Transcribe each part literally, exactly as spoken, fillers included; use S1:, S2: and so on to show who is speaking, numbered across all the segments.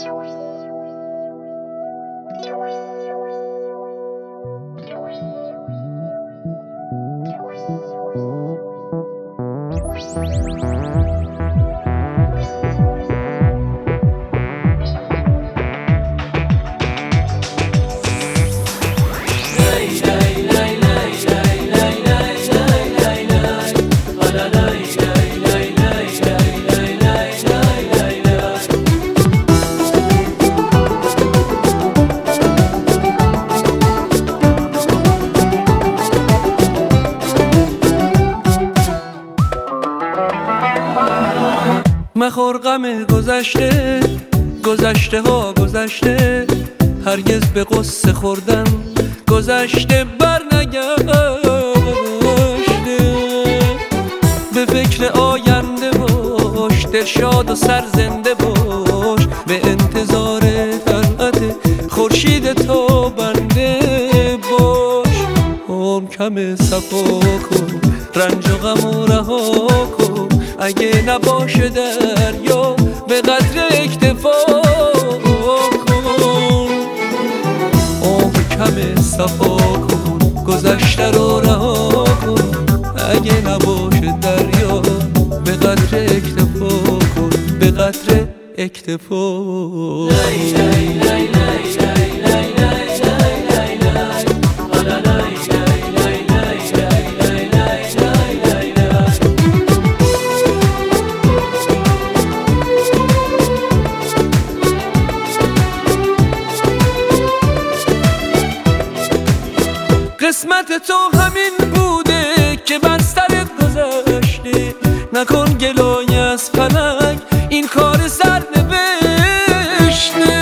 S1: مخور غم گذشته، گذشته ها گذشته، هرگز به قصه خوردن گذشته بر نگشته. به فکر آینده باش، دلشاد و سرزنده باش، به انتظار طلعت خورشید تابنده باش. عمر کم صفا کن، رنج و غم و رها کن، اگه نباشه دریا به قدر اکتفا کن. عمر کم صفا کن، گذشته رو رها کن، اگه نباشه دریا به قدر اکتفا کن، به قدر اکتفا. لای لای لای لای لای لای قسمت تو همین بوده که بر سرت گذشته. نکن گلای از فلک، این کار سر نوشته.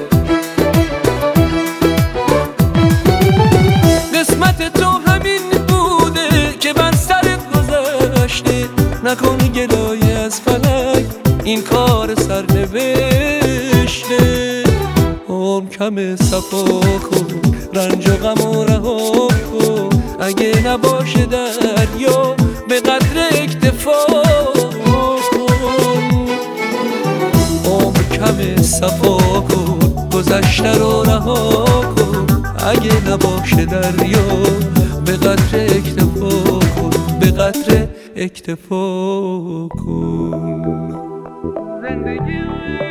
S1: قسمت تو همین بوده که بر سرت گذشته. نکن گلای از فلک، این کار سر نوشته. عمر کم صفا کن، رنج و غم و رها کن، اگه نباشه دریا به قدر اکتفا کن. عمر کم صفا کن، گذشته رو رها کن، اگه نباشه دریا به قدر اکتفا کن، به قدر اکتفا کن. زندگی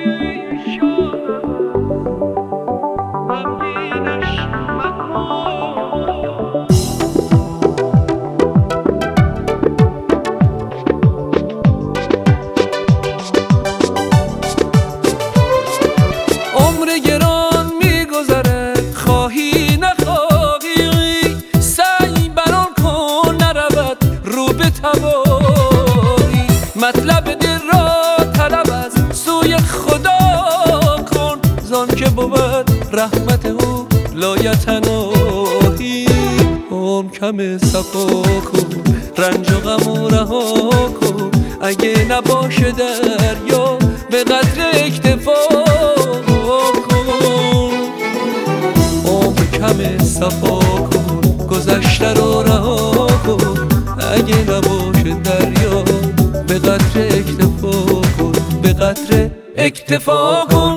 S1: گران میگذره، خواهی نخواهی، سعی بران کن نرود رو به تباهی. مطلب دل را طلب از سوی خدا کن، زان که بود رحمت او لایتناهی. عمر کم صفا کن، رنج و غم و رها کن، اگه نباشه دریا به قدر اکتفا کن. عمر کم صفا کن، گذشته رو رها کن، اگه نباشه دریا به قدر اکتفا کن، به قدر اکتفا کن.